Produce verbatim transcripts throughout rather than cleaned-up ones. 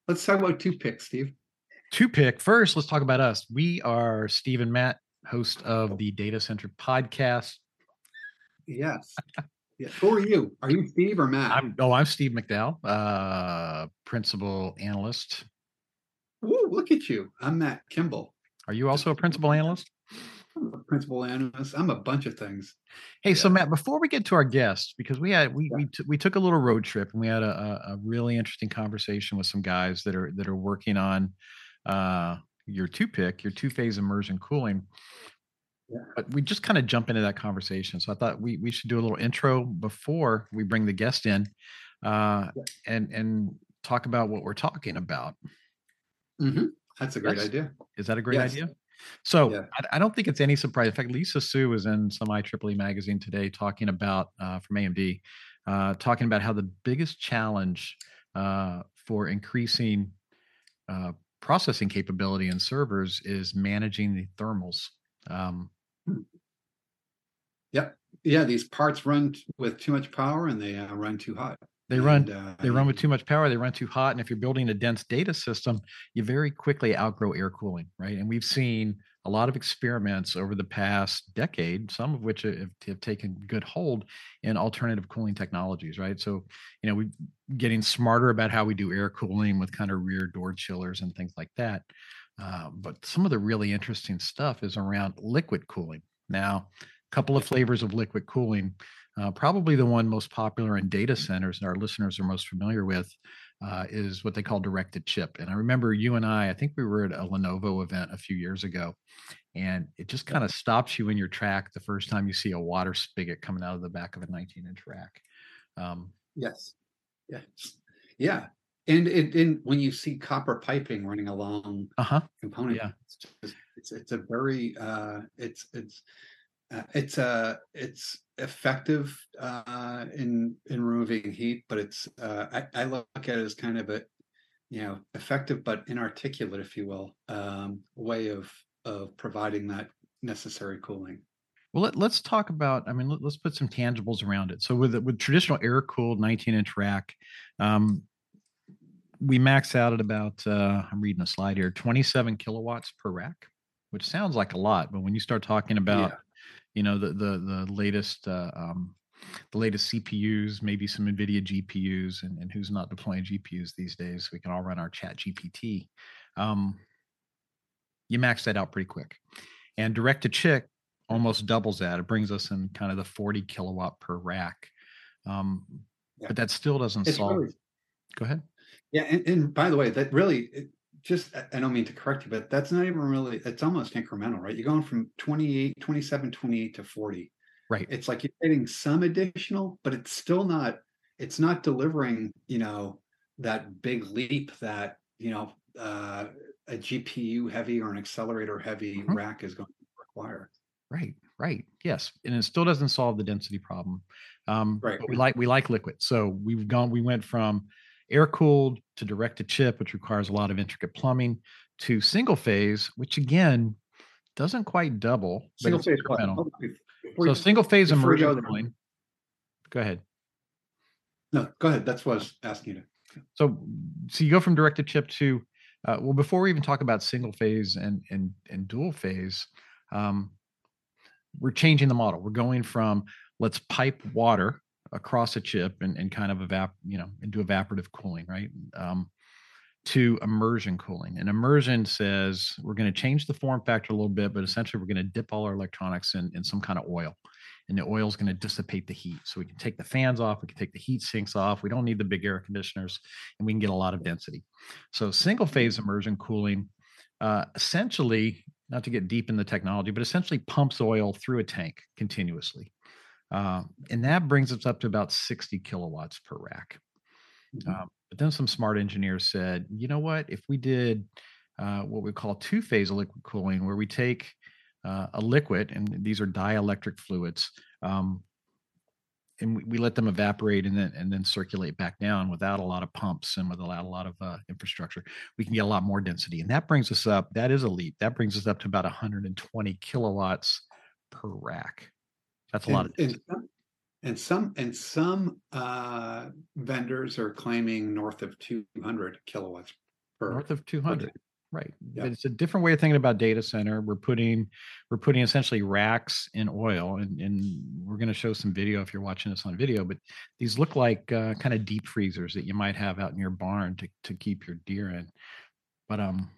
let's talk about two picks, Steve. Two pick. First, let's talk about us. We are Steve and Matt, host of the Data Center podcast. Yes. Yeah. Who are you? Are you Steve or Matt? I'm oh, I'm Steve McDowell, uh, principal analyst. Ooh, look at you. I'm Matt Kimball. Are you also a principal analyst? I'm a principal analyst. I'm a bunch of things. Hey, so Yeah. Matt, before we get to our guests, because we had we Yeah. we t- we took a little road trip and we had a, a, a really interesting conversation with some guys that are that are working on uh, your two pick, your two phase immersion cooling. Yeah. But we just kind of jump into that conversation. So I thought we we should do a little intro before we bring the guest in, uh, Yeah. and and talk about what we're talking about. Mm-hmm. That's a great That's, idea. is that a great Yes. idea? So Yeah. I, I don't think it's any surprise. In fact, Lisa Su was in some I triple E magazine today talking about uh, from A M D, uh, talking about how the biggest challenge uh, for increasing uh, processing capability in servers is managing the thermals. Um, Hmm. Yep. Yeah. These parts run t- with too much power and they uh, run too hot. They And run uh, they run with too much power, they run too hot, and if you're building a dense data system, you very quickly outgrow air cooling, right? And we've seen a lot of experiments over the past decade, some of which have, have taken good hold in alternative cooling technologies, right? So, you know, we're getting smarter about how we do air cooling with kind of rear door chillers and things like that. Uh, but some of the really interesting stuff is around liquid cooling. Now, a couple of flavors of liquid cooling. Uh, probably the one most popular in data centers and our listeners are most familiar with uh, is what they call directed chip. And I remember you and I, I think we were at a Lenovo event a few years ago, and it just kind of stops you in your track the first time you see a water spigot coming out of the back of a nineteen inch rack. Um, yes. Yes. Yeah. And it and when you see copper piping running along uh huh. components, Yeah. it's just it's it's a very uh it's it's uh, it's uh it's effective uh in in removing heat, but it's uh I, I look at it as kind of a you know effective but inarticulate, if you will, um way of of providing that necessary cooling. Well, let, let's talk about. I mean, let, us put some tangibles around it. So, with with traditional air cooled nineteen inch rack, um, we max out at about uh, I'm reading a slide here, twenty-seven kilowatts per rack, which sounds like a lot, but when you start talking about Yeah. you know the the the latest uh, um, the latest C P Us, maybe some NVIDIA G P Us, and, and who's not deploying G P Us these days? We can all run our Chat G P T. Um, you max that out pretty quick, and direct to chip almost doubles that. It brings us in kind of the forty kilowatt per rack, um, Yeah. but that still doesn't It's solve. really Go ahead. Yeah, and, and by the way, that really it just I don't mean to correct you, but that's not even really it's almost incremental, right? You're going from twenty-eight, twenty-seven, twenty-eight to forty. Right. It's like you're getting some additional, but it's still not it's not delivering, you know, that big leap that, you know, uh, a G P U heavy or an accelerator heavy Mhm. rack is going to require. Right, right. Yes, and it still doesn't solve the density problem. Um, Right. but we like we like liquid, so we've gone. We went from air cooled to direct to chip, which requires a lot of intricate plumbing, to single phase, which again doesn't quite double, but Single it's phase what? incremental. Hold on, Before So you, single phase before you immersion go there. cooling. Go ahead. No, go ahead. That's what I was asking you to. So so you go from direct to chip to uh, well, before we even talk about single phase and and and dual phase, um, we're changing the model. We're going from let's pipe water across a chip and, and kind of evap, you know, into evaporative cooling, right? Um, to immersion cooling. And immersion says we're going to change the form factor a little bit, but essentially we're going to dip all our electronics in, in some kind of oil. And the oil is going to dissipate the heat. So we can take the fans off, we can take the heat sinks off. We don't need the big air conditioners, and we can get a lot of density. So single phase immersion cooling uh, essentially, not to get deep in the technology, but essentially pumps oil through a tank continuously. Uh, and that brings us up to about sixty kilowatts per rack. Mhm. Um, but then some smart engineers said, you know what? If we did uh, what we call two phase liquid cooling, where we take uh, a liquid, and these are dielectric fluids, um, and we, we let them evaporate and then and then circulate back down without a lot of pumps and without a lot of uh, infrastructure, we can get a lot more density. And that brings us up. That is a leap. That brings us up to about one hundred twenty kilowatts per rack. That's a lot of And density. and And some and some uh, vendors are claiming north of two hundred kilowatts per, North of two per hundred. tank. Right. Yeah. But it's a different way of thinking about data center. We're putting we're putting essentially racks in oil, and, and we're going to show some video if you're watching this on video, but these look like uh, kind of deep freezers that you might have out in your barn to, to keep your deer in. But um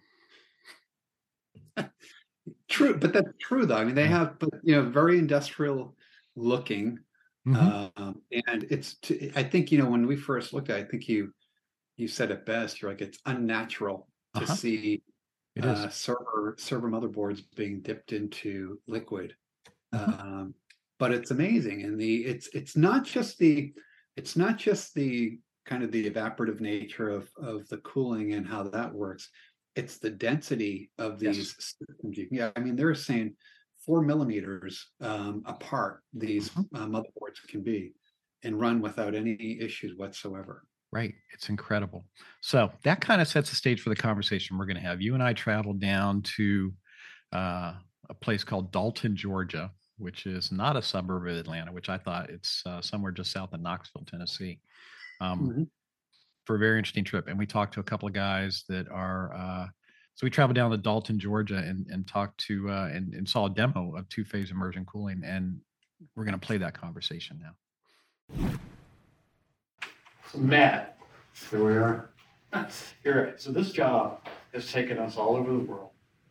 True, but that's true though. I mean, they yeah. have, but you know, very industrial looking. Mhm. Um, and it's, t- I think, you know, when we first looked at it, I think you, you said it best. You're like, it's unnatural to Uh-huh. see It is. uh, server server motherboards being dipped into liquid. Mhm. Um, but it's amazing, and the it's it's not just the it's not just the kind of the evaporative nature of of the cooling and how that works. It's the density of Yes. these systems. You- Yeah, I mean they're saying four millimeters um, apart these Mhm. uh, motherboards can be, and run without any issues whatsoever. Right. It's incredible. So that kind of sets the stage for the conversation we're going to have. You and I traveled down to uh, a place called Dalton, Georgia, which is not a suburb of Atlanta, which I thought it's uh, somewhere just south of Knoxville, Tennessee, um, Mhm. for a very interesting trip. And we talked to a couple of guys that are, uh, so we traveled down to Dalton, Georgia, and, and talked to, uh, and, and saw a demo of two phase immersion cooling. And we're going to play that conversation now. So Matt, here we are. Here, so this job has taken us all over the world.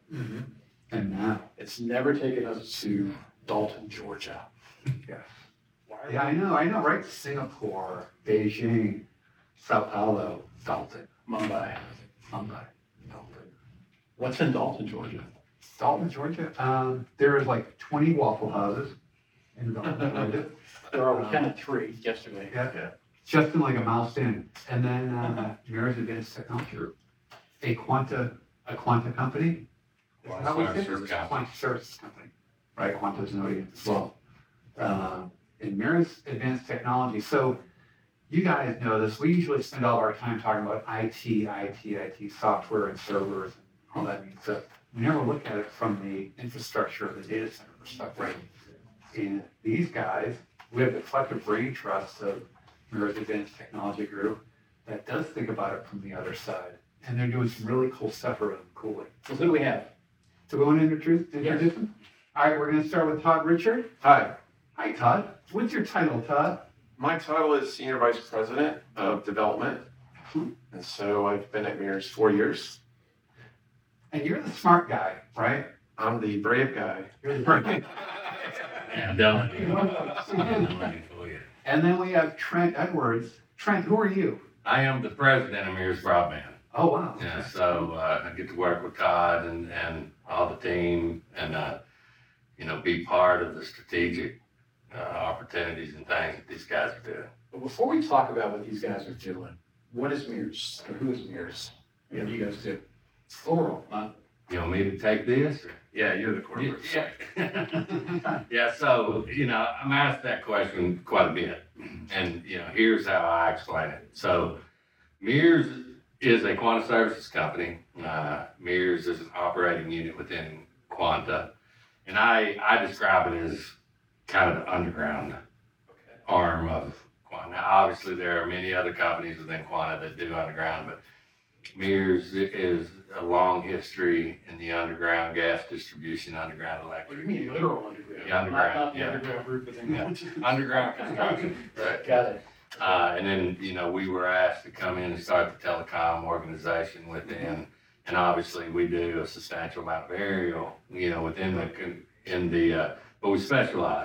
And now it's never taken us to Dalton, Georgia. Yeah. Why are Yeah, I know, I know, right? Singapore, Beijing, Sao Paulo, Dalton, Mumbai. Mumbai, Dalton. What's in Dalton, Georgia? Dalton, Georgia, um, there is like twenty Waffle Houses in Dalton, Georgia. There are, we counted three yesterday. Yeah. Just in like a mouse in. And then, uh, Mirror's Advanced Technology Group, a Quanta, a Quanta company. How we say it? Quanta Services Company, right? Quanta's an audience as well. Um, and Mirror's Advanced Technology. So you guys know this. We usually spend all our time talking about I T, I T, I T, software and servers and all that means stuff. We never look at it from the infrastructure of the data center perspective. Right. And these guys, we have the collective brain trust of Mirror's Advanced Technology Group that does think about it from the other side. And they're doing some really cool stuff around cooling. So who do we have? So we want to introduce, introduce them? All right, we're going to start with Todd Richard. Hi, Hi, Todd. What's your title, Todd? my title is Senior Vice President of Development. And so I've been at Mirrors four years. And you're the smart guy, right? I'm the brave guy. You're the smart guy. Yeah, definitely. And then we have Trent Edwards. Trent, who are you? I am the president of Mears Broadband. Oh, wow. Yeah, so uh, I get to work with Todd and, and all the team and, uh, you know, be part of the strategic uh, opportunities and things that these guys are doing. But before we talk about what these guys are doing, what is Mears? Or who is Mears? What do you guys do? It's plural, huh? You want me to take this? Or? Yeah, you're the corporate. Yeah. Yeah, so, you know, I'm asked that question quite a bit. And, you know, here's how I explain it. So, Mears is a Quanta Services company. Uh, Mears is an operating unit within Quanta. And I, I describe it as kind of the underground arm of Quanta. Now, obviously, there are many other companies within Quanta that do underground, but Mears is a long history in the underground gas distribution, underground What do electric. you mean literal underground? Yeah, underground, Not, not the yeah. underground group within Yeah. the Underground construction. Right. Got it. Uh, and then, you know, we were asked to come in and start the telecom organization within, and obviously we do a substantial amount of aerial, you know, within the, con- in the, uh, but we specialize.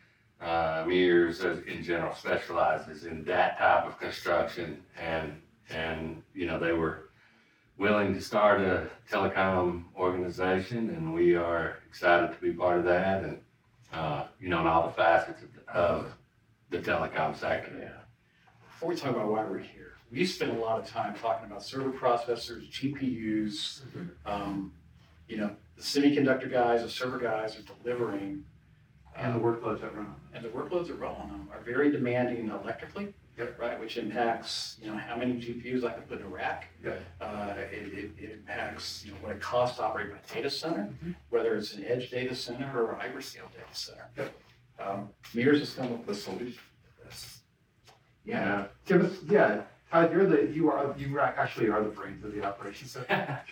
Uh, Mears uh, in general specializes in that type of construction, and, and, you know, they were willing to start a telecom organization, and we are excited to be part of that, and, uh, you know, in all the facets of, of the telecom sector. Yeah. Before we talk about why we're here, we spend a lot of time talking about server processors, G P Us. Um, you know, the semiconductor guys, the server guys are delivering, And the workloads that run on and the workloads that run on them are very demanding electrically, Yep. right? Which impacts, you know, how many G P Us I can put in a rack. Yep. Uh, it, it, it impacts, you know, what it costs to operate a data center, Mhm. whether it's an edge data center or a hyperscale data center. Yep. Um, Mears has come up with a solution for this. Yeah. Give us, yeah, Todd, you're the, you are, you actually are the brains of the operation, so.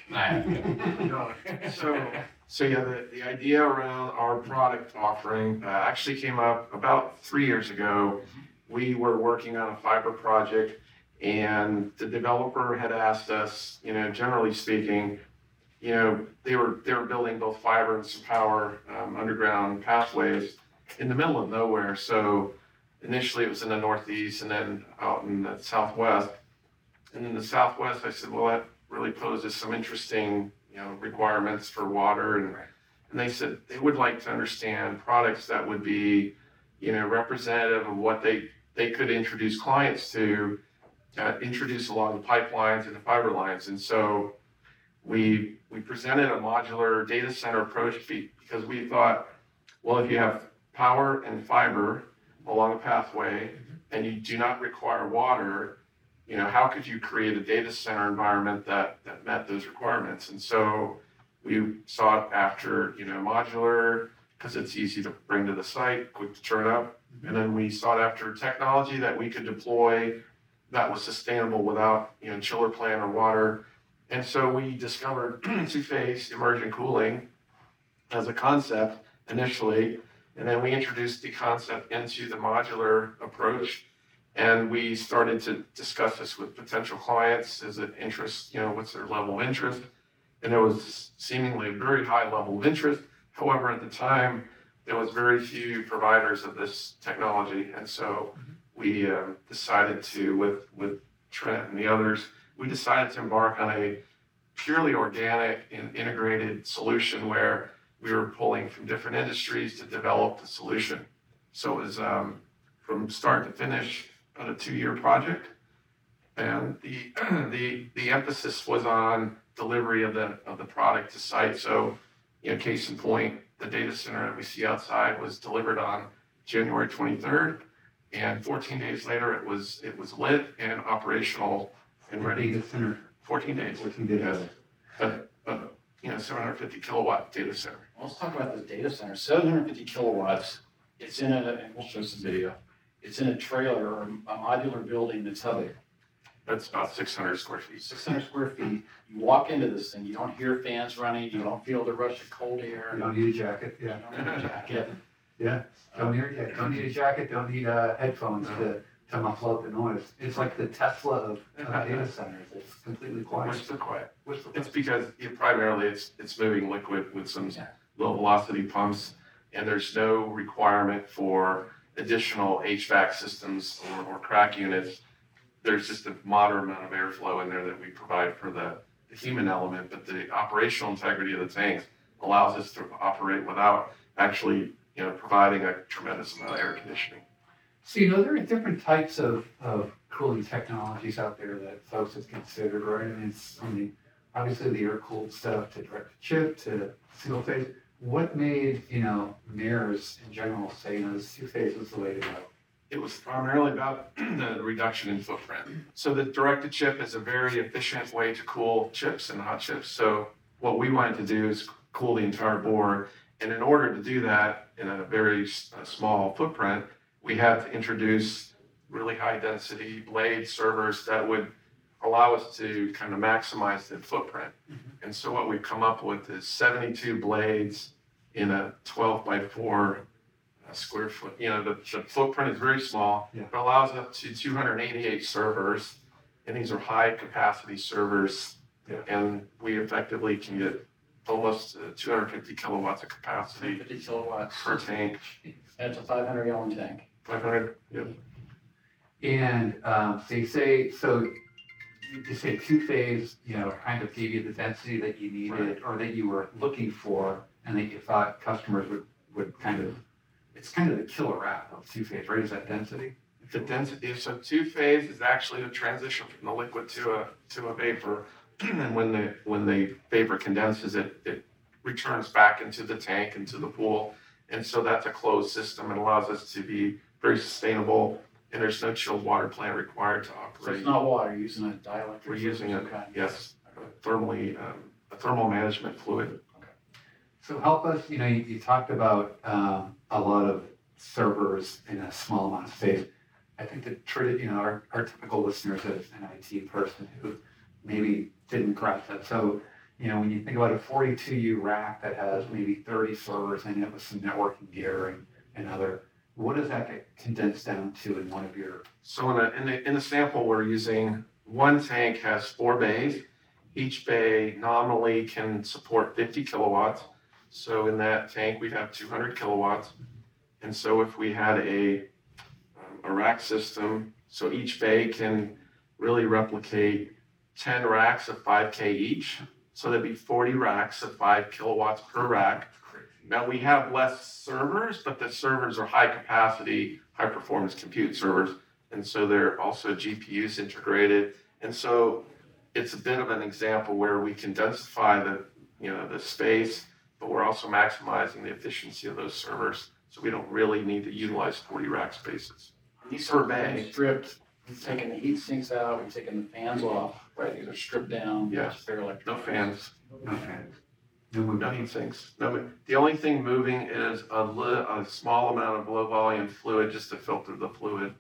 So, so yeah, the, the idea around our product offering uh, actually came up about three years ago. We were working on a fiber project, and the developer had asked us, you know, generally speaking, you know, they were they were building both fiber and some power um, underground pathways in the middle of nowhere. So initially it was in the northeast, and then out in the southwest. And in the southwest, I said, well, that really poses some interesting, you know, requirements for water. And, and they said they would like to understand products that would be, you know, representative of what they, they could introduce clients to, uh, introduce along the pipelines and the fiber lines. And so we, we presented a modular data center approach because we thought, well, if you have power and fiber along a pathway and you do not require water, you know, how could you create a data center environment that, that met those requirements? And so we sought after, you know, modular, because it's easy to bring to the site, quick to turn up. And then we sought after technology that we could deploy that was sustainable without, you know, chiller plant or water. And so we discovered two-phase immersion cooling as a concept initially. And then we introduced the concept into the modular approach. And we started to discuss this with potential clients. Is it interest, you know, what's their level of interest? And there was seemingly a very high level of interest. However, at the time, there was very few providers of this technology. And so we um, decided to, with, with Trent and the others, we decided to embark on a purely organic and integrated solution where we were pulling from different industries to develop the solution. So it was um, from start to finish, on a two-year project, and the the the emphasis was on delivery of the of the product to site. So, you know, case in point, the data center that we see outside was delivered on January twenty-third, and fourteen days later, it was it was lit and operational and ready. Data center. fourteen days. fourteen days. Yes. But, but you know, seven hundred fifty kilowatt data center. Well, let's talk about the data center. seven hundred fifty kilowatts. It's in a, and we'll show some video. It's in a trailer or a modular building that's how big? That's about six hundred square feet. six hundred square feet. You walk into this thing, you don't hear fans running, you don't feel the rush of cold air. You don't need a jacket, You yeah. don't need a jacket. Yeah, don't need a jacket, don't need a jacket, don't need uh, headphones to, to muffle out the noise. It's like the Tesla of, of data centers, it's completely quiet. What's so quiet? What's the- It's because it, primarily it's it's moving liquid with some Yeah. low velocity pumps, and there's no requirement for additional H V A C systems or, or crack units. There's just a moderate amount of airflow in there that we provide for the, the human element, but the operational integrity of the tanks allows us to operate without actually, you know, providing a tremendous amount of air conditioning. So, you know, there are different types of, of cooling technologies out there that folks have considered, right? I mean, it's, I mean, obviously the air-cooled stuff to direct-to-chip to single-phase. What made, you know, mirrors in general say, you know, this two-phase is the way to go? It was primarily about the reduction in footprint. So the direct-to-chip is a very efficient way to cool chips and hot chips. So what we wanted to do is cool the entire board. And in order to do that in a very uh, small footprint, we had to introduce really high-density blade servers that would allow us to kind of maximize the footprint. Mm-hmm. And so what we've come up with is seventy-two blades in a twelve by four uh, square foot. You know, the, the footprint is very small. Yeah. It allows up to two hundred eighty-eight servers, and these are high capacity servers. Yeah. And we effectively can get almost uh, two hundred fifty kilowatts of capacity fifty kilowatts. per tank. And it's a five hundred gallon tank. five hundred, yeah. And um, so you say, so you say two-phase, you know, kind of gave you the density that you needed or that you were looking for and that you thought customers would, would kind of, it's kind of the killer app of two-phase, right? Is that density? The density, so two-phase is actually the transition from the liquid to a to a vapor. And when the when the vapor condenses, it it returns back into the tank, into the pool. And so that's a closed system. It allows us to be very sustainable, and there's no chilled water plant required to So operate. it's not water, you're using a dielectric. We're using of a, some kind. yes, a thermally, um, a thermal management fluid. So help us, you know, you, you talked about um, a lot of servers in a small amount of space. I think that, tradi- you know, our, our typical listeners is an I T person who maybe didn't grasp that. So, you know, when you think about a forty-two U rack that has maybe thirty servers in it with some networking gear and, and other, what does that get condensed down to in one of your? So in a, in the, in the sample, we're using one tank has four bays. Each bay nominally can support fifty kilowatts. So in that tank, we'd have two hundred kilowatts. And so if we had a, um, a rack system, so each bay can really replicate ten racks of five K each. So there'd be forty racks of five kilowatts per rack. Now we have less servers, but the servers are high capacity, high performance compute servers. And so they're also G P Us integrated. And so it's a bit of an example where we can densify the, you know, the space, but we're also maximizing the efficiency of those servers. So we don't really need to utilize forty rack spaces. These Per are bay. stripped. We've taken the heat sinks out. We've taken the fans off. Right, these are stripped down. Yeah. Spare electric. No fans, No fans. No movement. nothing things. No, the only thing moving is a, li- a small amount of low volume fluid just to filter the fluid.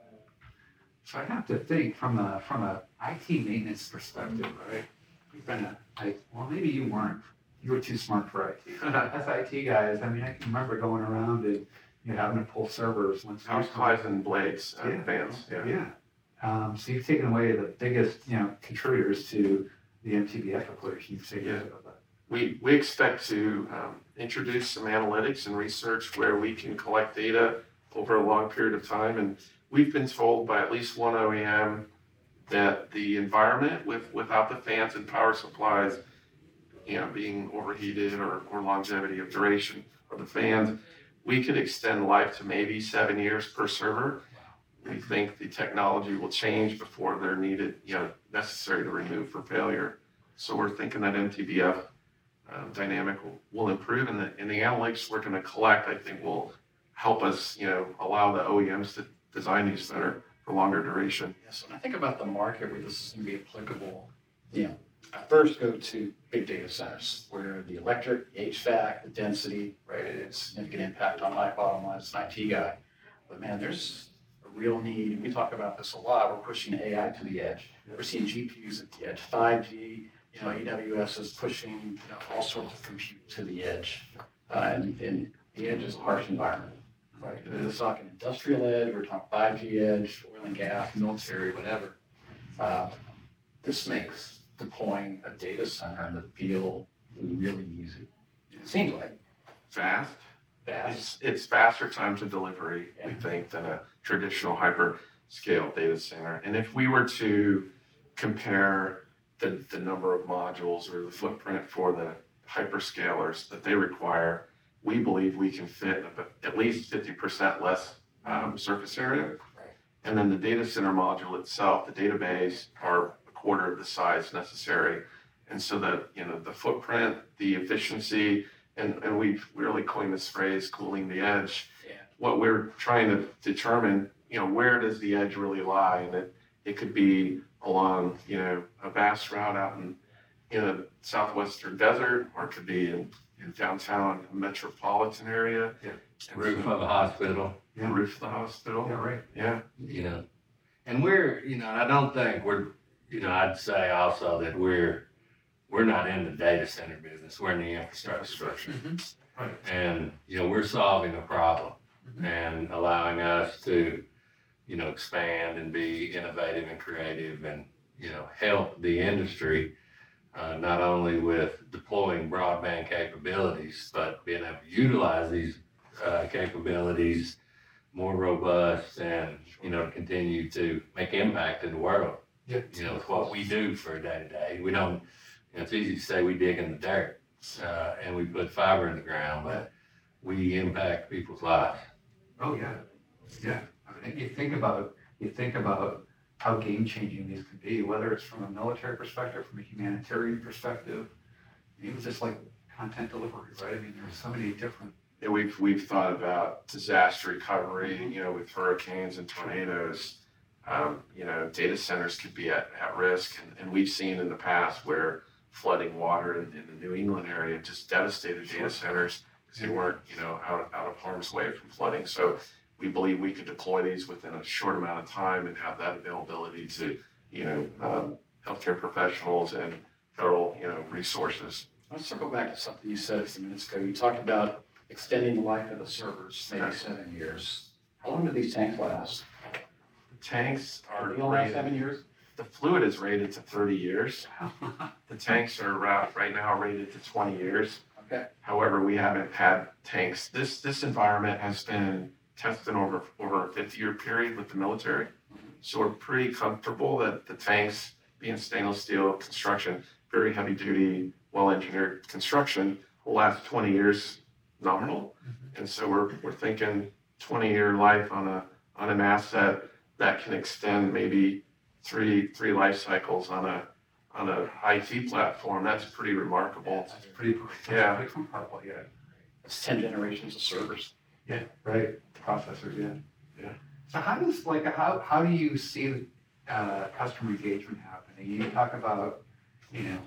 So I have to think from a from a I T maintenance perspective, right? We've been a, I, well, maybe you weren't. You were too smart for I T. As I T guys, I mean, I can remember going around and you know, having to pull servers once. Power supplies and blades and Yeah. fans. Yeah. Yeah. Um, so you've taken away the biggest, you know, contributors to the M T B F equation. You've taken Yeah. about that. We, we expect to um, introduce some analytics and research where we can collect data over a long period of time. And we've been told by at least one O E M that the environment with, without the fans and power supplies, you know, being overheated or, or longevity of duration of the fans, we could extend life to maybe seven years per server. We think the technology will change before they're needed, you know, necessary to remove for failure. So we're thinking that M T B F uh, dynamic will, will improve, and the, and the analytics we're going to collect, I think, will help us, you know, allow the O E Ms to design these better for longer duration. Yes, when I think about the market where this is going to be applicable, you know, I first go to big data centers where the electric, the H V A C, the density, right, it has significant impact on my bottom line as an I T guy. But man, there's a real need. We talk about this a lot. We're pushing A I to the edge. We're seeing G P Us at the edge. five G, you know, A W S is pushing, you know, all sorts of compute to the edge. Uh, and, and the edge is a harsh environment. Right? We're talking industrial edge, we're talking five G edge, oil and gas, military, whatever. Uh, this makes deploying a data center in the field really easy. It seems like Fast. fast. It's, it's faster time to delivery, we Yeah. think, than a traditional hyperscale data center. And if we were to compare the, the number of modules or the footprint for the hyperscalers that they require, we believe we can fit at least fifty percent less um, surface area. Right. And then the data center module itself, the database, are a quarter of the size necessary. And so that, you know, the footprint, the efficiency, and, and we've really coined this phrase, cooling the edge. Yeah. What we're trying to determine, you know, where does the edge really lie? And it, it could be along, you know, a vast route out in, in a southwestern desert, or it could be in, in downtown metropolitan area. Yeah. And Roof so- of a hospital, the roof of the hospital. Yeah, right. Yeah. you know. And we're, you know, I don't think we're, you know, I'd say also that we're, we're not in the data center business. We're in the infrastructure. Mhm. And, you know, we're solving a problem and allowing us to, you know, expand and be innovative and creative and, you know, help the industry, uh, not only with deploying broadband capabilities, but being able to utilize these uh, capabilities more robust and, you know, continue to make impact in the world. Yeah. You know, it's what we do for day to day. We don't, you know, it's easy to say we dig in the dirt uh, and we put fiber in the ground, but we impact people's lives. Oh, yeah. Yeah. I mean, you think about, you think about how game changing these could be, whether it's from a military perspective, from a humanitarian perspective, even just like content delivery, right? I mean, there's so many different. Yeah, we've we've thought about disaster recovery, you know, with hurricanes and tornadoes. Um, you know, data centers could be at, at risk, and, and we've seen in the past where flooding water in, in the New England area just devastated data centers because they weren't, you know, out out of harm's way from flooding. So we believe we could deploy these within a short amount of time and have that availability to, you know, um, healthcare professionals and federal, you know, resources. Let's circle back to something you said a few minutes ago. You talked about extending the life of the servers, maybe Okay. seven years. How long do these tanks last? The tanks are They only last rated, seven years? the fluid is rated to thirty years. The tanks are ra- right now rated to twenty years. Okay. However, we haven't had tanks. This this environment has been tested over over a fifty-year period with the military, so we're pretty comfortable that the tanks, being stainless steel construction, very heavy duty, well engineered construction, will last twenty years nominal. And so we're we're thinking twenty year life on a on an asset that can extend maybe three three life cycles on a on a I T platform. That's pretty remarkable. That's pretty, Yeah. that's pretty remarkable, yeah. It's ten generations of servers. Yeah, right, processors, yeah. Yeah. So how does, like, how, how do you see, uh, customer engagement happening? You talk about, you know,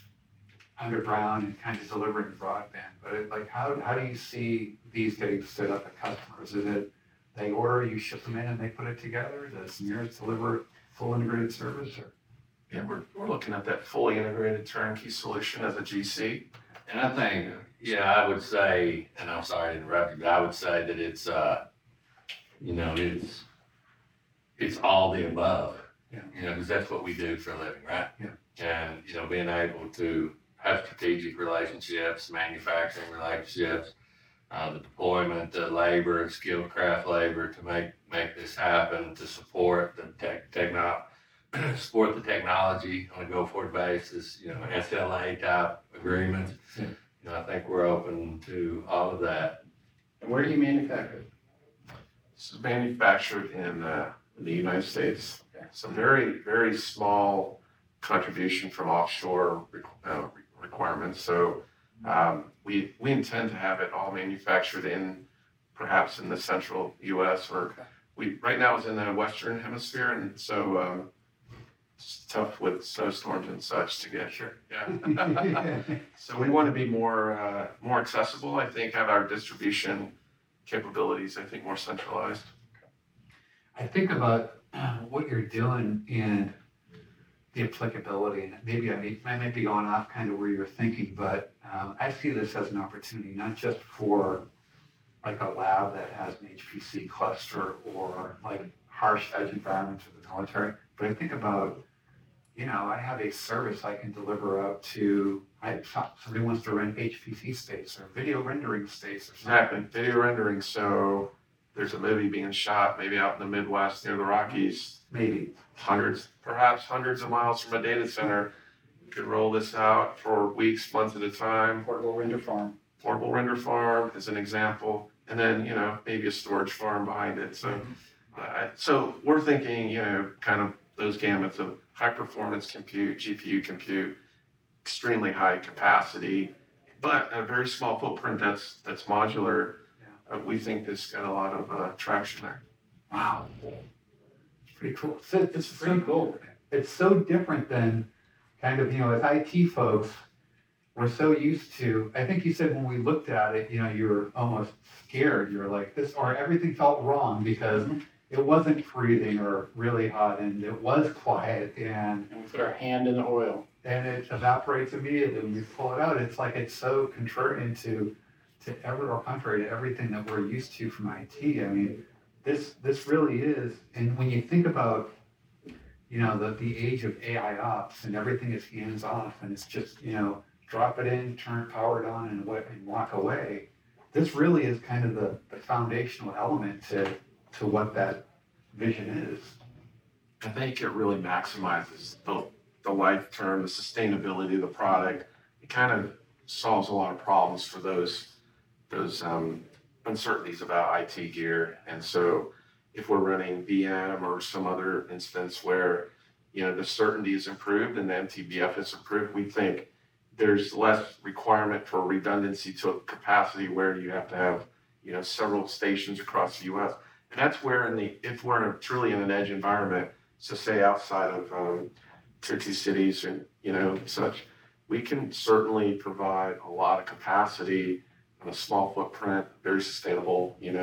underground and kind of delivering broadband, but it, like, how, how do you see these getting stood up at customers? Is it, they order, you ship them in and they put it together? Does Mears deliver full integrated service or? Yeah, we're, we're looking at that fully integrated turnkey solution as a G C. And I think, yeah, I would say, and I'm sorry to interrupt you, but I would say that it's, uh, you know, it's, it's all the above. Yeah. You know, because that's what we do for a living, right? Yeah. And, you know, being able to have strategic relationships, manufacturing relationships, uh, the deployment, the labor, skilled craft labor to make, make this happen, to support the tech, techno, support the technology on a go-forward basis, you know, S L A type agreements. Yeah. You know, I think we're open to all of that. And where do you manufacture it? This is manufactured in, uh, in the United States. Some very, very small contribution from offshore uh, requirements. So um, we we intend to have it all manufactured in, perhaps in the central U S or we right now it's in the Western Hemisphere, and so um, it's tough with snowstorms and such to get. Sure. Yeah. So we want to be more uh, more accessible. I think have our distribution capabilities. I think more centralized. I think about uh, what you're doing and the applicability, and maybe I may, I may be going off kind of where you're thinking, but um, I see this as an opportunity, not just for like a lab that has an H P C cluster or like harsh edge environment for the military, but I think about, you know, I have a service I can deliver out to, I, somebody wants to rent H P C space or video rendering space or something. Exactly. Video rendering. So there's a movie being shot maybe out in the Midwest near the Rockies, Maybe. hundreds, perhaps hundreds of miles from a data center. You could roll this out for weeks, months at a time. Portable render farm. Portable render farm is an example. And then, you know, maybe a storage farm behind it. So, uh, so we're thinking, you know, kind of those gamuts of high performance compute, G P U compute, extremely high capacity, but a very small footprint that's that's modular. Uh, we think this got a lot of uh, traction there. Wow. It's pretty cool. So it's, It's pretty cool. It's so different than kind of, you know, as I T folks, we're so used to, I think you said when we looked at it, you know, you were almost scared. You were like this, or everything felt wrong because it wasn't freezing or really hot and it was quiet and And we put our hand in the oil. and it evaporates immediately when you pull it out. It's like it's so contrarian to to ever or contrary to everything that we're used to from I T. I mean, this this really is, and when you think about, you know, the the age of A I ops and everything is hands off and it's just, you know, drop it in, turn power on, and what and walk away. This really is kind of the, the foundational element to to what that vision is. I think it really maximizes the, the life term, the sustainability of the product. It kind of solves a lot of problems for those those um, uncertainties about I T gear. And so if we're running V M or some other instance where, you know, the certainty is improved and the M T B F is improved, we think there's less requirement for redundancy to a capacity where you have to have, you know, several stations across the U S. And that's where in the, if we're in a, truly in an edge environment, so say outside of um, tier two cities and, you know, such, we can certainly provide a lot of capacity on a small footprint, very sustainable, you know,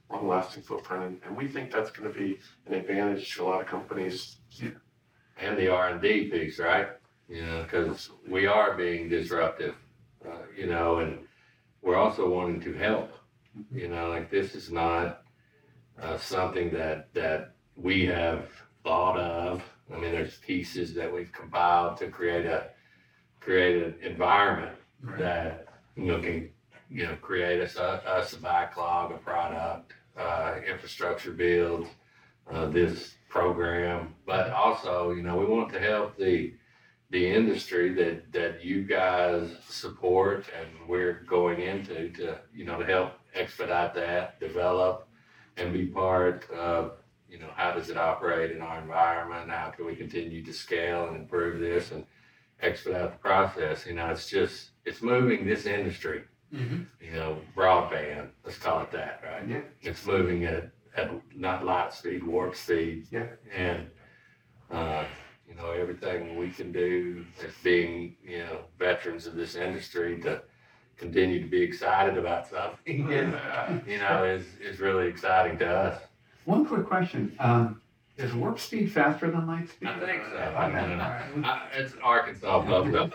long-lasting footprint, and, and we think that's going to be an advantage to a lot of companies. Yeah. And the R and D piece, right? You know, because we are being disruptive, uh, you know, and we're also wanting to help. You know, like this is not uh, something that that we have thought of. I mean, there's pieces that we've compiled to create a create an environment right. that you know can you know create us a, us a backlog, a product, uh, infrastructure build, uh, this program, but also you know we want to help the the industry that that you guys support and we're going into to you know to help expedite that, develop, and be part of you know how does it operate in our environment? How can we continue to scale and improve this and expedite the process? You know, it's just it's moving this industry. Mm-hmm. You know, broadband, let's call it that, right? Yeah. It's moving at at not light speed, warp speed. Yeah. And uh, you know everything we can do as being you know veterans of this industry to continue to be excited about something, and, uh, you know, is, is really exciting to us. One quick question. Um, is warp speed faster than light speed? I think so. I don't know. I, it's Arkansas public.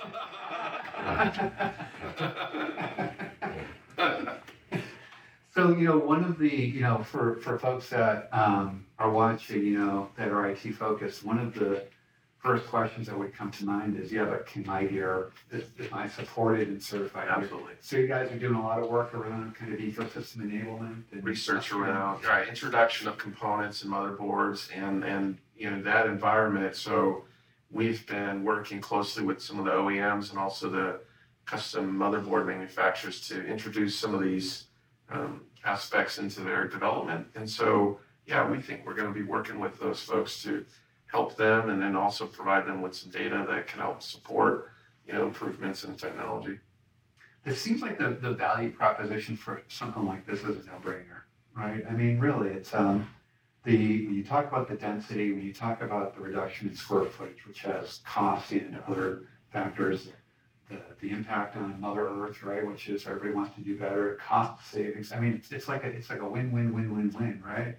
So, you know, one of the, you know, for, for folks that um, are watching, you know, that are I T focused, one of the first questions that would come to mind is, yeah, but can my gear, is, is I supported and certified? Absolutely. So you guys are doing a lot of work around kind of ecosystem enablement and research around right, introduction of components and motherboards and, and, you know, that environment. So we've been working closely with some of the O E Ms and also the custom motherboard manufacturers to introduce some of these um, aspects into their development. And so, yeah, we think we're going to be working with those folks to help them and then also provide them with some data that can help support, you know, improvements in technology. It seems like the, the value proposition for something like this is a no-brainer, right? I mean, really, it's um, the when you talk about the density, when you talk about the reduction in square footage, which has cost and other factors, the, the impact on Mother Earth, right, which is everybody wants to do better, cost savings. I mean, it's, it's like a it's like a win-win-win-win-win, right?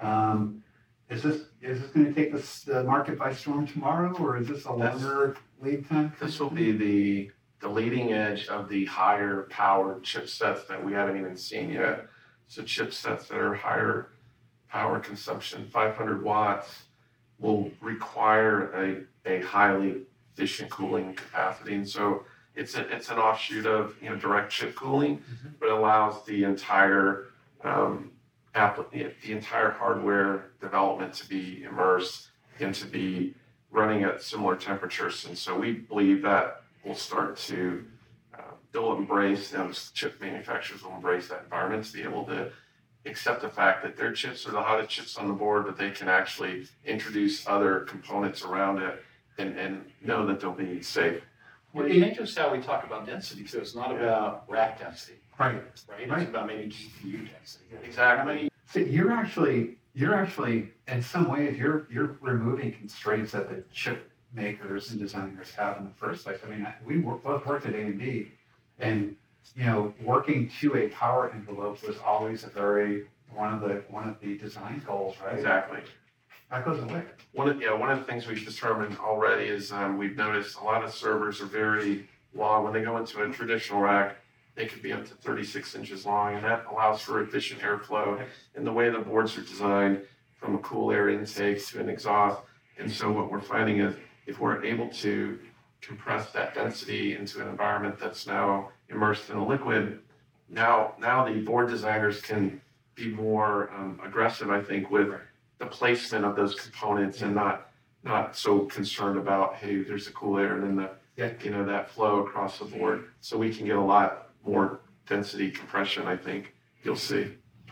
Um, Is this is this going to take this, the market by storm tomorrow, or is this a longer lead time? This will be the the leading edge of the higher powered chipsets that we haven't even seen yet. So chipsets that are higher power consumption, five hundred watts, will require a, a highly efficient cooling capacity. And so it's a, it's an offshoot of you know direct chip cooling, mm-hmm. but allows the entire um, App, the entire hardware development to be immersed and to be running at similar temperatures. And so we believe that will start to, uh, they'll embrace, you know, the chip manufacturers will embrace that environment to be able to accept the fact that their chips are the hottest chips on the board, but they can actually introduce other components around it and, and know that they'll be safe. Well, it ain't just how we talk about density, so it's not about rack density. Right. Right? Right. It's about maybe G P U density. Exactly. So you're actually, you're actually, in some ways, you're you're removing constraints that the chip makers and designers have in the first place. I mean, we work, both worked at A M D, and you know, working to a power envelope was always a very one of the one of the design goals, right? Exactly. That goes away. One of yeah, one of the things we've determined already is um, we've noticed a lot of servers are very long. When they go into a traditional rack, they could be up to thirty-six inches long, and that allows for efficient airflow in the way the boards are designed, from a cool air intake to an exhaust. And so what we're finding is if we're able to compress that density into an environment that's now immersed in a liquid, now now the board designers can be more um, aggressive, I think, with the placement of those components and not not so concerned about, hey, there's a cool air and then the Yeah. you know that flow across the board. So we can get a lot more density compression, I think you'll see.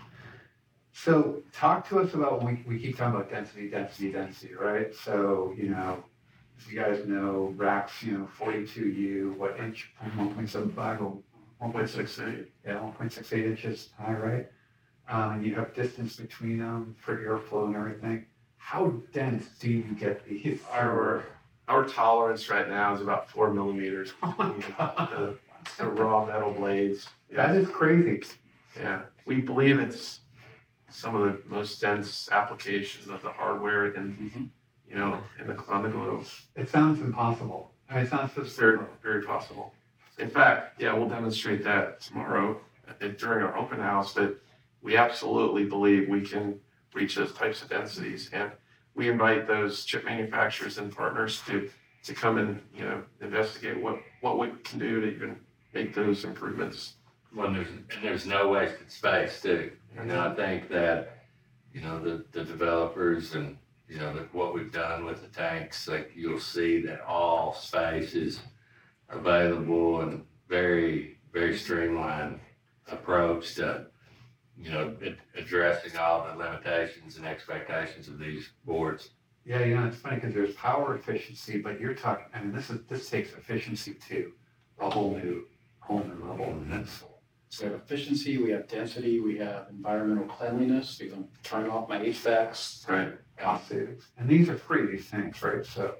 So talk to us about, we, we keep talking about density, density, density, right? So, you know, if you guys know racks, you know, forty-two U, what inch, one point seven five or one point six eight? Yeah, one point six eight inches high, right? Um, and you have distance between them for airflow and everything. How dense do you get these? Our, our tolerance right now is about four millimeters. Oh my God. The, the raw metal blades. That is crazy. Yeah, we believe it's some of the most dense applications of the hardware and, Mm-hmm. you know, in the, on the globe. It sounds impossible. I mean, it sounds It's just very, very possible. In fact, yeah, we'll demonstrate that tomorrow uh, during our open house, that we absolutely believe we can reach those types of densities. And we invite those chip manufacturers and partners to, to come and, you know, investigate what, what we can do to even make those improvements. Well, there's, and there's no wasted space too. You know, I think that, you know, the, the developers and, you know, the, what we've done with the tanks, like you'll see that all space is available and very, very streamlined approach to, you know, ad- addressing all the limitations and expectations of these boards. Yeah, you know, it's funny because there's power efficiency, but you're talking, I mean, this is, this takes efficiency to a whole new, whole new level. And that's, So we have efficiency, we have density, we have environmental cleanliness, because I'm turning off my H V A Cs. Right. cost savings. And these are free, these things, right? So,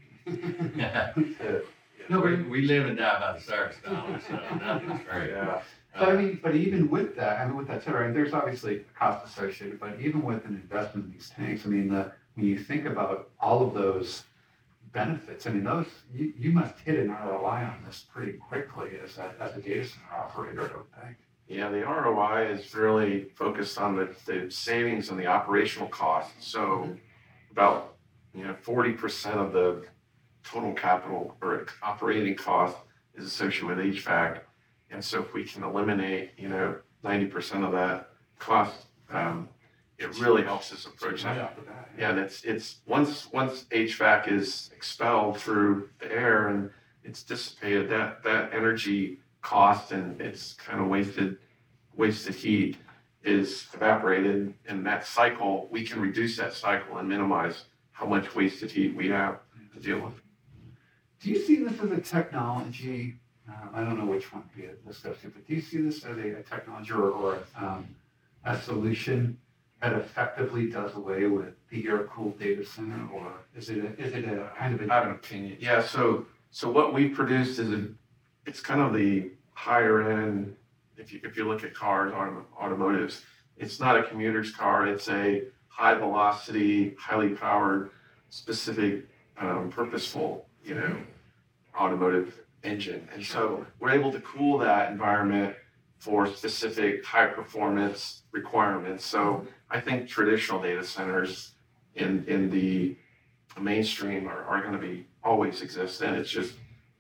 Yeah. No, we, but- we live and die by the service dollar, so nothing's free. Yeah. but I mean, but even with that, I mean, with that said, right, there's obviously a cost associated, but even with an investment in these tanks, I mean, the, when you think about all of those benefits, I mean, those, you, you must hit an R O I on this pretty quickly as a, as a data center operator, I don't think. Yeah, the R O I is really focused on the, the savings and the operational costs. So about, you know, forty percent of the total capital or operating cost is associated with H V A C. And so if we can eliminate, you know, ninety percent of that cost, um, it really helps us approach Right that. off the bat, Yeah, and it's, it's, once, once H V A C is expelled through the air and it's dissipated, that, that energy cost and it's kind of wasted, wasted heat is evaporated. And that cycle, we can reduce that cycle and minimize how much wasted heat we have to deal with. Do you see this as a technology? Uh, I don't know which one to be discussed, but do you see this as a, a technology or, or um, a solution that effectively does away with the air-cooled data center, or is it a, is it a kind of I a have an opinion. Yeah, so, so what we produced is a, it's kind of the higher end, if you, if you look at cars, autom- automotives, it's not a commuter's car, it's a high velocity, highly powered, specific, um, purposeful, you know, automotive engine. And so we're able to cool that environment for specific high performance requirements. So I think traditional data centers in, in the mainstream are, are going to be always exist. And it's just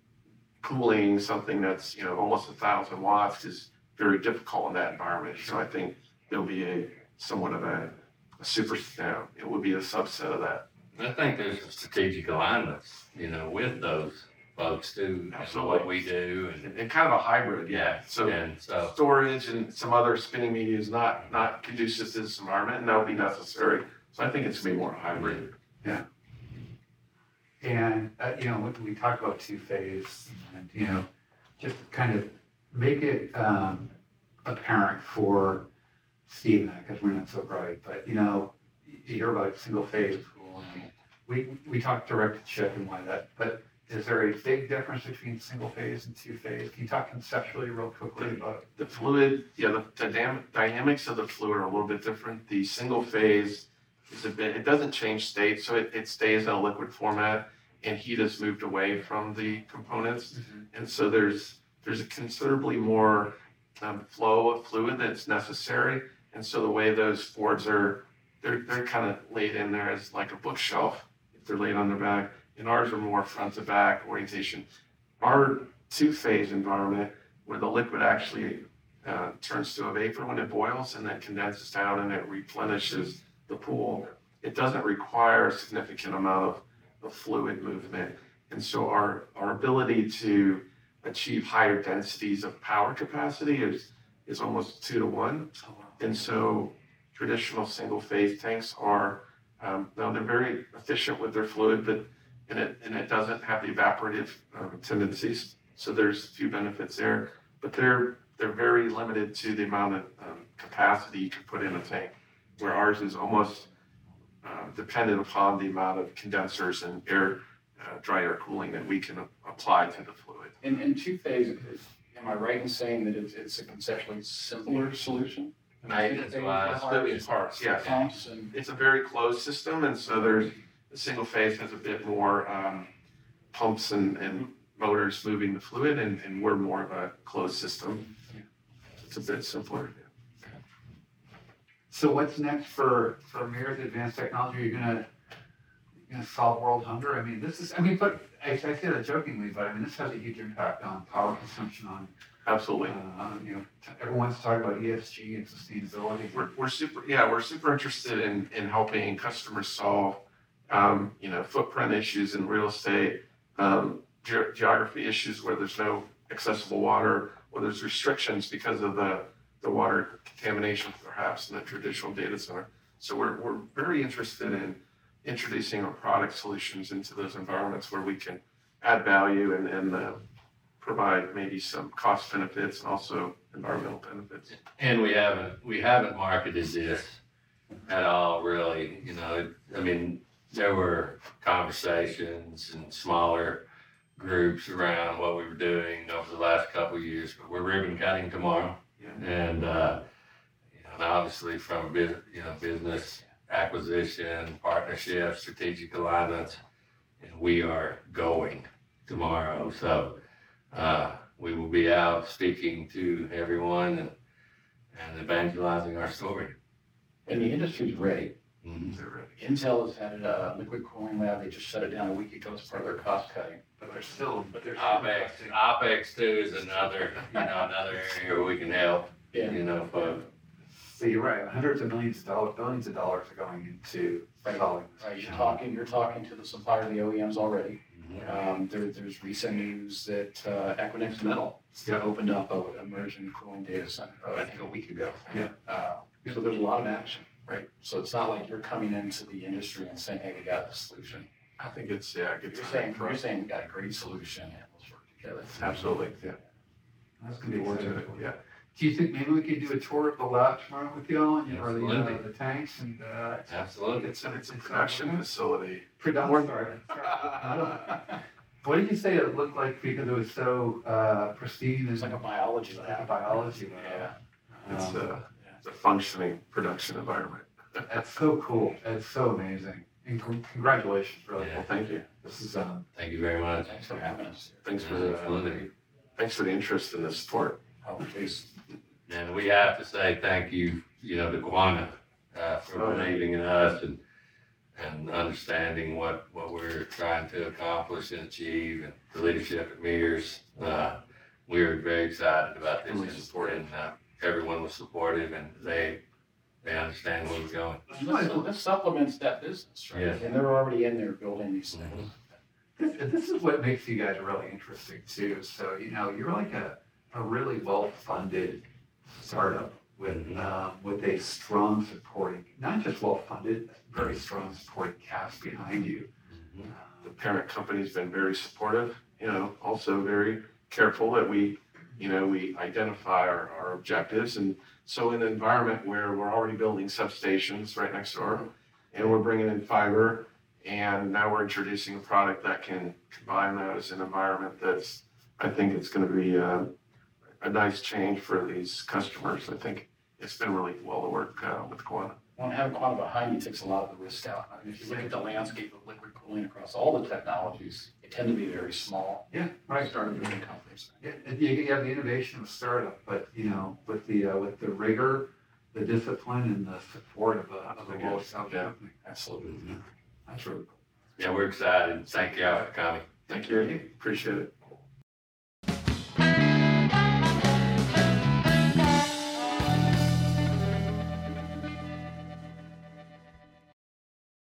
cooling something that's, you know, almost a thousand watts is very difficult in that environment. So I think there'll be a somewhat of a, a super, you know, it would be a subset of that. I think there's some strategic alignments, you know, with those folks too, and Absolutely. what we do, and And, and kind of a hybrid, yeah. So and so storage and some other spinning media is not, not conducive to this environment, and that would be necessary. So I think it's going to be more hybrid. And, uh, you know, when we talk about two-phase, and, you know, just kind of make it um, apparent for Steve and I, because we're not so bright, but, you know, you hear about single-phase cooling. We, we talked direct to chip and why that, but is there a big difference between single-phase and two-phase? Can you talk conceptually real quickly about it? The fluid, yeah, the, the dam- dynamics of the fluid are a little bit different. The single phase is a bit, it doesn't change state, so it, it stays in a liquid format, and heat is moved away from the components. And so there's there's a considerably more um, flow of fluid that's necessary. And so the way those boards are, they're they're kind of laid in there as like a bookshelf if they're laid on their back. And ours are more front to back orientation. Our two-phase environment, where the liquid actually uh, turns to a vapor when it boils and then condenses down and it replenishes the pool, it doesn't require a significant amount of, of fluid movement. And so our, our ability to achieve higher densities of power capacity is, is almost two to one. And so traditional single-phase tanks are, um, now they're very efficient with their fluid, but and it and it doesn't have the evaporative um, tendencies. So there's a few benefits there, but they're they're very limited to the amount of um, capacity you can put in a tank, where ours is almost uh, dependent upon the amount of condensers and air, uh, dry air cooling that we can a- apply to the fluid. And, and two-phase, is- am I right in saying that it's, it's a conceptually simpler solution? Maintenance wise, moving parts, yeah. Pumps and, It's a very closed system, and so there's, the single phase has a bit more um, pumps and, and motors moving the fluid, and, and we're more of a closed system. It's a bit simpler. So what's next for, for Mears Advanced Technology? Are you gonna, you gonna solve world hunger? I mean, this is, I mean, but I, I say that jokingly, but I mean, this has a huge impact on power consumption, on, Absolutely. uh, on, you know, t- everyone's talking about E S G and sustainability. We're, we're super, yeah, we're super interested in, in helping customers solve, um, you know, footprint issues in real estate, um, ge- geography issues where there's no accessible water, or there's restrictions because of the, the water contamination perhaps in the traditional data center. So we're, we're very interested in introducing our product solutions into those environments where we can add value and, and uh, provide maybe some cost benefits and also environmental benefits. and we haven't, we haven't marketed this at all, really. You know, it- I mean, there were conversations and smaller groups around what we were doing over the last couple of years, but we're ribbon cutting tomorrow. Yeah. And, uh, you know, and obviously from a business, you know, business acquisition, partnership, strategic alignments, and we are going tomorrow. So, uh, we will be out speaking to everyone and, and evangelizing our story. and the industry's ready. Mhm. They're ready. Intel has had a liquid cooling lab. They just shut it down a week ago as part of their cost cutting. But they're still, but they're. still OpEx, investing. OpEx too is another, you know, another area where we can help, Yeah. you know, folks. So you're right, hundreds of millions of dollars, billions of dollars are going into solving this. Right, you're talking, you're talking to the supplier, the O E Ms already. Um, there, there's recent news that, uh, Equinix Metal Yeah. opened up a immersion cooling data center, uh, I think a week ago. Yeah. Uh, so there's a lot of action, right? So it's not like you're coming into the industry and saying, hey, we got the solution. I think it's, yeah, a good You're time saying, for you're us. saying we got a great solution and let's work together. Absolutely, yeah. That's gonna be Forward to exciting. it, yeah. Do you think maybe we could do a tour of the lab tomorrow with y'all and, or the, uh, Absolutely. the tanks and, uh, Absolutely. It's, a- it's a production facility. production? Sorry. What did you say it looked like because it was so, uh, pristine? It's like a biology Like a lab. biology Yeah. lab. It's Um, a, it's a functioning production environment. That's so cool. It's so amazing. And con- congratulations, really. Yeah. Well, thank you. This is, um, Thank you very much. Thanks for having us. Thanks for the, Absolutely. thanks for the interest and the support. Oh, please. And we have to say thank you, you know, to Quanta, uh, for believing in us and, and understanding what, what we're trying to accomplish and achieve, and the leadership at Mears. Uh, we were very excited about this, Really and, supportive. and, uh, everyone was supportive, and they, they understand where we're going. This, this supplements that business, right? Yes. And they're already in there building these things. this, this is what makes you guys really interesting too. So, you know, you're like a, a really well-funded startup with, Mhm. um, with a strong supporting, not just well-funded, very strong supporting cast behind you. Mhm. The parent company's been very supportive, you know, also very careful that we, you know, we identify our, our objectives. And so in an environment where we're already building substations right next door, and we're bringing in fiber, and now we're introducing a product that can combine those in an environment that's, I think it's gonna be a, a nice change for these customers. I think it's been really well to work uh, with Quanta. Well, and having Quanta behind you takes a lot of the risk out. I mean, if you look at the landscape of liquid cooling across all the technologies, they tend to be very small. Yeah, right. Started moving companies. Yeah, and you, you have the innovation of startup, but you know, with the uh, with the rigor, the discipline, and the support of a, of a well-established Yeah. company. Absolutely. That's really cool. Yeah, we're excited. Thank you all for coming. Thank you. Appreciate it.